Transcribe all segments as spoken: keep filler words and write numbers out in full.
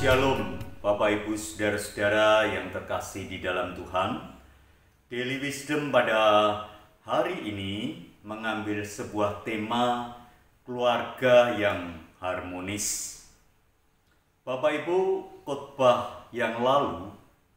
Shalom, Bapak Ibu Saudara-saudara yang terkasih di dalam Tuhan. Daily Wisdom pada hari ini mengambil sebuah tema keluarga yang harmonis. Bapak Ibu, khotbah yang lalu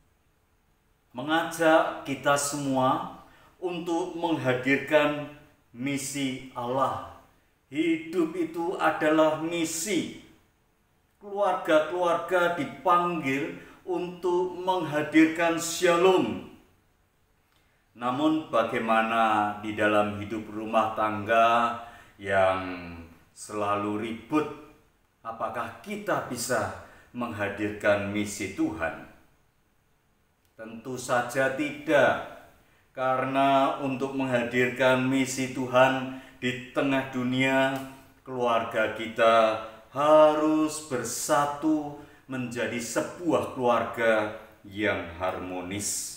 mengajak kita semua untuk menghadirkan misi Allah. Hidup itu adalah misi. Keluarga-keluarga dipanggil untuk menghadirkan shalom. Namun bagaimana di dalam hidup rumah tangga yang selalu ribut, apakah kita bisa menghadirkan misi Tuhan? Tentu saja tidak. Karena untuk menghadirkan misi Tuhan di tengah dunia, keluarga kita harus bersatu menjadi sebuah keluarga yang harmonis.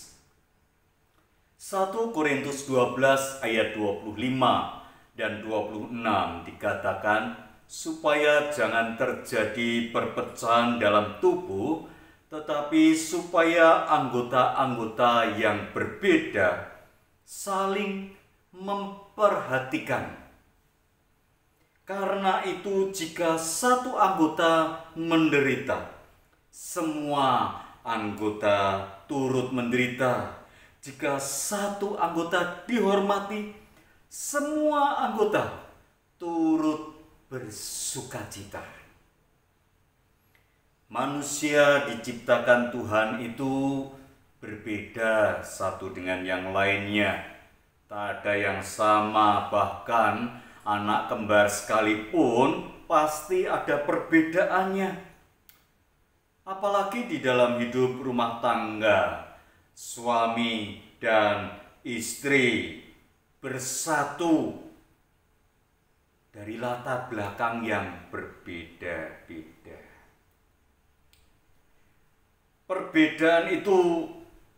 satu Korintus dua belas ayat dua puluh lima dan dua puluh enam dikatakan, supaya jangan terjadi perpecahan dalam tubuh, tetapi supaya anggota-anggota yang berbeda saling memperhatikan. Karena itu jika satu anggota menderita, semua anggota turut menderita. Jika satu anggota dihormati, semua anggota turut bersukacita. Manusia diciptakan Tuhan itu berbeda satu dengan yang lainnya. Tak ada yang sama, bahkan anak kembar sekalipun pasti ada perbedaannya. Apalagi di dalam hidup rumah tangga, suami dan istri bersatu dari latar belakang yang berbeda-beda. Perbedaan itu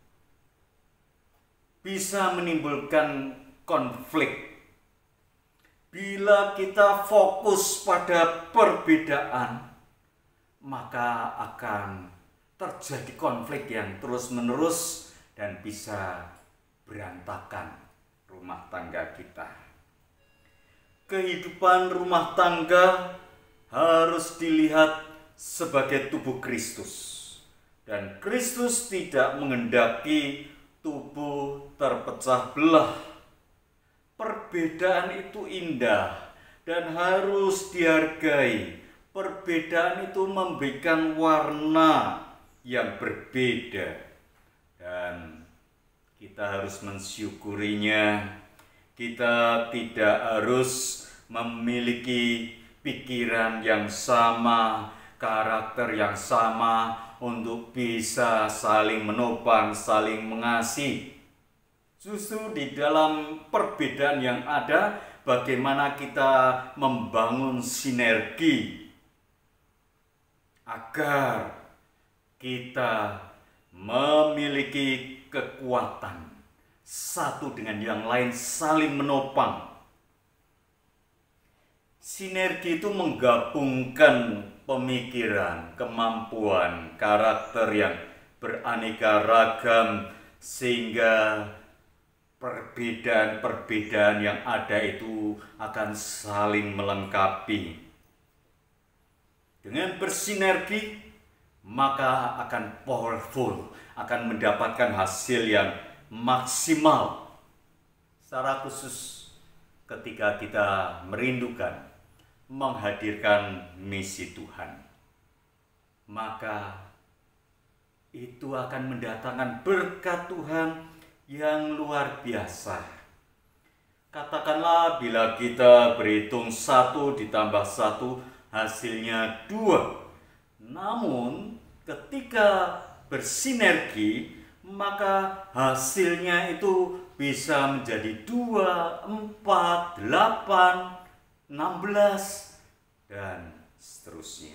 bisa menimbulkan konflik. Bila kita fokus pada perbedaan, maka akan terjadi konflik yang terus-menerus dan bisa berantakan rumah tangga kita. Kehidupan rumah tangga harus dilihat sebagai tubuh Kristus. Dan Kristus tidak menghendaki tubuh terpecah belah. Perbedaan itu indah dan harus dihargai. Perbedaan itu memberikan warna yang berbeda dan kita harus mensyukurinya. Kita tidak harus memiliki pikiran yang sama, karakter yang sama untuk bisa saling menopang, saling mengasihi. Justru di dalam perbedaan yang ada, bagaimana kita membangun sinergi agar kita memiliki kekuatan satu dengan yang lain, saling menopang. Sinergi itu menggabungkan pemikiran, kemampuan, karakter yang beraneka ragam sehingga perbedaan-perbedaan yang ada itu akan saling melengkapi. Dengan bersinergi, maka akan powerful, akan mendapatkan hasil yang maksimal. Secara khusus ketika kita merindukan menghadirkan misi Tuhan, maka itu akan mendatangkan berkat Tuhan yang luar biasa. Katakanlah bila kita berhitung satu ditambah satu hasilnya dua. Namun ketika bersinergi maka hasilnya itu bisa menjadi dua, empat, delapan, enam belas dan seterusnya.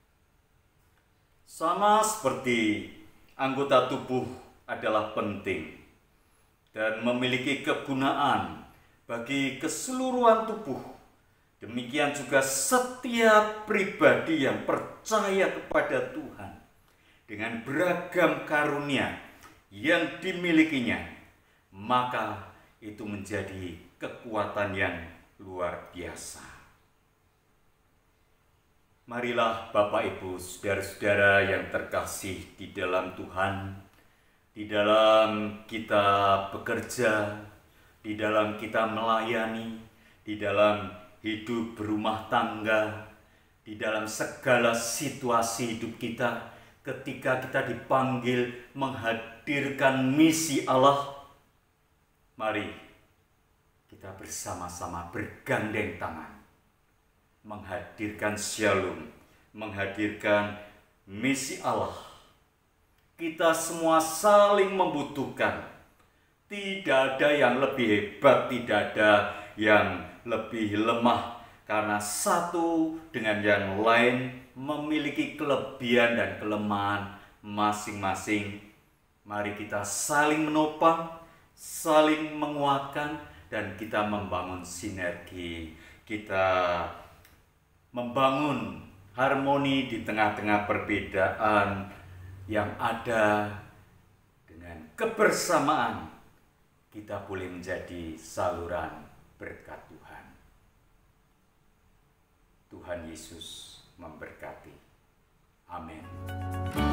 Sama seperti anggota tubuh adalah penting dan memiliki kegunaan bagi keseluruhan tubuh. Demikian juga setiap pribadi yang percaya kepada Tuhan dengan beragam karunia yang dimilikinya, maka itu menjadi kekuatan yang luar biasa. Marilah Bapak Ibu, saudara-saudara yang terkasih di dalam Tuhan, di dalam kita bekerja, di dalam kita melayani, di dalam hidup berumah tangga, di dalam segala situasi hidup kita, ketika kita dipanggil menghadirkan misi Allah, mari kita bersama-sama bergandeng tangan, menghadirkan shalom, menghadirkan misi Allah. Kita semua saling membutuhkan. Tidak ada yang lebih hebat, tidak ada yang lebih lemah, karena satu dengan yang lain memiliki kelebihan dan kelemahan masing-masing. Mari kita saling menopang, saling menguatkan, dan kita membangun sinergi, kita membangun harmoni di tengah-tengah perbedaan yang ada. Dengan kebersamaan kita boleh menjadi saluran berkat Tuhan. Tuhan Yesus memberkati. Amin.